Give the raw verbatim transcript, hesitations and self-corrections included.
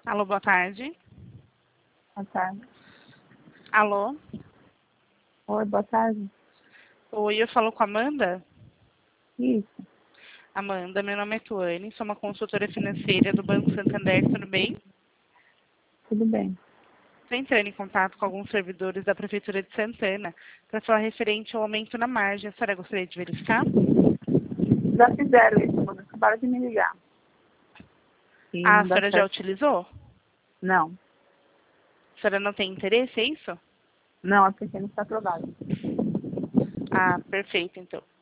Alô, boa tarde. Boa tarde. Alô? Oi, boa tarde. Oi, eu falo com a Amanda? Isso, Amanda, meu nome é Tuane, sou uma consultora financeira do Banco Santander, tudo bem? tudo bem. Estou entrando em contato com alguns servidores da Prefeitura de Santana para falar referente ao aumento na margem. A senhora gostaria de verificar? Já fizeram isso, quando acabaram de me ligar. E Ah, a não dá senhora já certo. utilizou? Não, A senhora não tem interesse, é isso? não, é porque não está aprovado. Ah, perfeito, então.